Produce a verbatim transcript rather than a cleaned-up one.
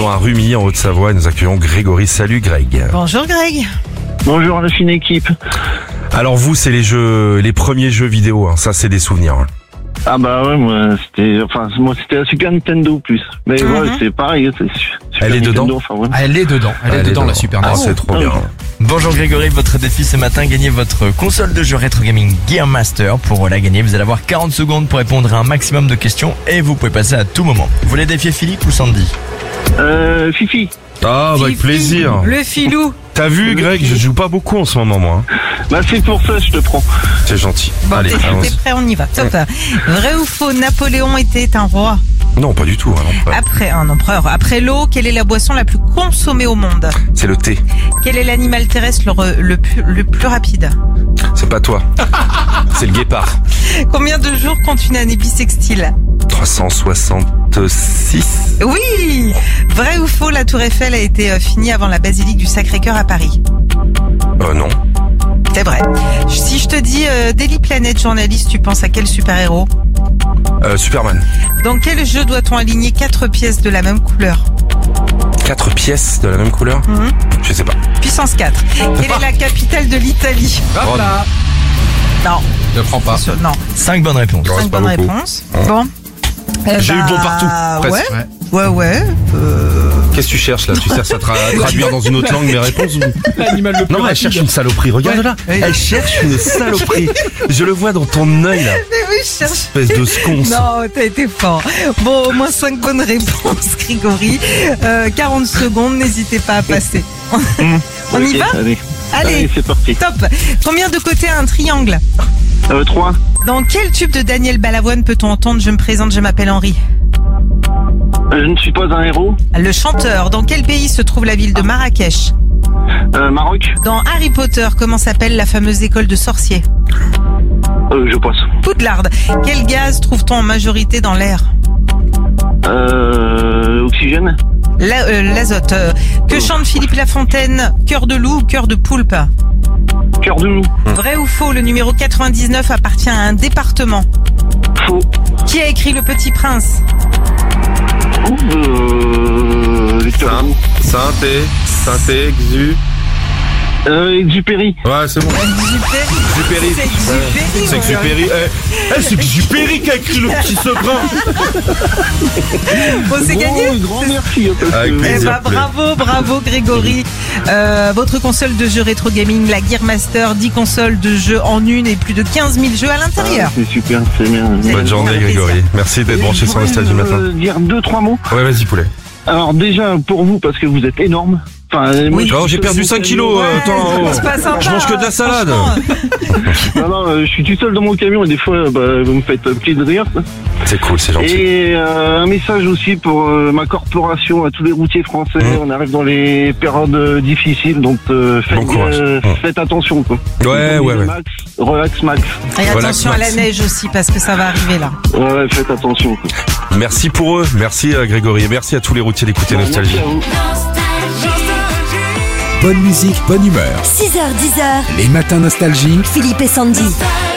à Rumilly en Haute-Savoie et nous accueillons Grégory. Salut Greg. Bonjour Greg. Bonjour la fine équipe. Alors vous, c'est les jeux, les premiers jeux vidéo, hein. Ça c'est des souvenirs. Hein. Ah bah ouais, moi c'était, enfin moi c'était la Super Nintendo plus. Mais Mm-hmm. ouais, c'est pareil. C'est Super Elle est Nintendo, dedans enfin, ouais. Elle est dedans, elle, Elle est dedans la Super Ah, Nintendo. c'est trop Ah, bien. oui. Bonjour Grégory, votre défi ce matin, gagnez votre console de jeu rétro gaming Gear Master. Pour la gagner, vous allez avoir quarante secondes pour répondre à un maximum de questions et vous pouvez passer à tout moment. Vous voulez défier Philippe ou Sandy? Euh, Fifi. Ah, bah, avec Fifi, plaisir. Le filou. T'as vu Greg, je joue pas beaucoup en ce moment moi. Hein. Bah c'est pour ça je te prends. C'est gentil. Bon, Allez, t'es, allons-y. t'es prêt, on y va. Top. Vrai ou faux, Napoléon était un roi. Non, pas du tout. Hein, non, pas. Après un empereur. Après l'eau, quelle est la boisson la plus consommée au monde? C'est le thé. Quel est l'animal terrestre le, le, plus- le plus rapide? C'est pas toi. C'est le guépard. Combien de jours compte une année bissextile? trois cent soixante-six. Oui. Vrai ou faux, la tour Eiffel a été euh, finie avant la basilique du Sacré-Cœur à Paris? Euh, non. C'est vrai. Si je te dis euh, Daily Planet journaliste, tu penses à quel super-héros? Euh, Superman. Dans quel jeu doit-on aligner quatre pièces de la même couleur? Quatre pièces de la même couleur? Mhm. Je sais pas. Puissance quatre. Quelle est la capitale de l'Italie? Hop là, Non. ne prends pas. Non. cinq bonnes réponses. Ouais, Cinq c'est pas bonnes beaucoup. réponses. Bon. Eh J'ai eu bah, bon partout, presque. Ouais. Ouais. Ouais, ouais. Euh... Qu'est-ce que tu cherches là? Tu cherches à tra- traduire dans une autre langue mes réponses ou... L'animal le plus Non, mais elle cherche une saloperie. Regarde Ouais. là. Oui. Elle cherche une saloperie. Je le vois dans ton œil là. Mais oui, je cherche. Espèce de sconce. Non, t'as été fort. Bon, au moins cinq bonnes réponses, Grégory. Euh, quarante secondes, n'hésitez pas à passer. On y Ok, va? Allez. Allez, c'est parti. top. Combien de côtés a un triangle? Euh, trois. Dans quel tube de Daniel Balavoine peut-on entendre « Je me présente, je m'appelle Henri » ? Euh, je ne suis pas un héros. Le chanteur. Dans quel pays se trouve la ville de Marrakech ? Euh, Maroc. Dans Harry Potter, comment s'appelle la fameuse école de sorciers ? Euh, je passe. Poudlard. Quel gaz trouve-t-on en majorité dans l'air ? Euh, oxygène. La- euh, L'azote. Euh, que chante Philippe Lafontaine ? Cœur de loup ou cœur de poulpe ? Cœur de loup. Vrai ou faux, le numéro quatre-vingt-dix-neuf appartient à un département ? Faux. Qui a écrit Le Petit Prince ? Ouh, euh, Victor Hugo. Synthé, synthé, exu. Euh, Exupéry. Ouais, c'est bon. Exupéry. Exupéry. C'est Exupéry, C'est mon gars. Exupéry. Eh, eh, c'est Exupéry qui a écrit le petit secret. Bon, c'est gagné. Oh, grand merci. hein, parce Avec que- Eh plaisir. ben, bravo, bravo Grégory. Euh, votre console de jeux rétro gaming, la Gear Master, dix consoles de jeux en une et plus de quinze mille jeux à Ah, l'intérieur. c'est super, c'est bien. Bonne journée Grégory. Merci d'être branché sur Nostalgie Je Matin. pourrais, euh, dire deux, trois mots. Ouais, vas-y poulet. Alors déjà pour vous parce que vous êtes énorme. Enfin, moi, je Oh, suis j'ai tout perdu seul cinq dans mon kilos. camion. euh, attends, Ouais, oh. c'est pas sympa, Je mange que de la salade. franchement. Non, non, euh, je suis tout seul dans mon camion et des fois, bah, vous me faites un petit de rire. quoi. C'est cool, c'est gentil. Et euh, un message aussi pour euh, ma corporation, à tous les routiers français. Mmh. On arrive dans les périodes euh, difficiles, donc euh, faites, Bon courage. euh, Mmh. faites attention. Quoi. Ouais, ouais, ouais. Max, relax max. Et Relax, attention à la Max. neige aussi parce que ça va arriver là. Ouais, faites attention. Quoi. Merci pour eux. Merci euh, Grégory. Et merci à tous les routiers d'écouter Nostalgie. Merci à vous. Bonne musique, bonne humeur. six heures, dix heures, Les matins nostalgie. Philippe et Sandy.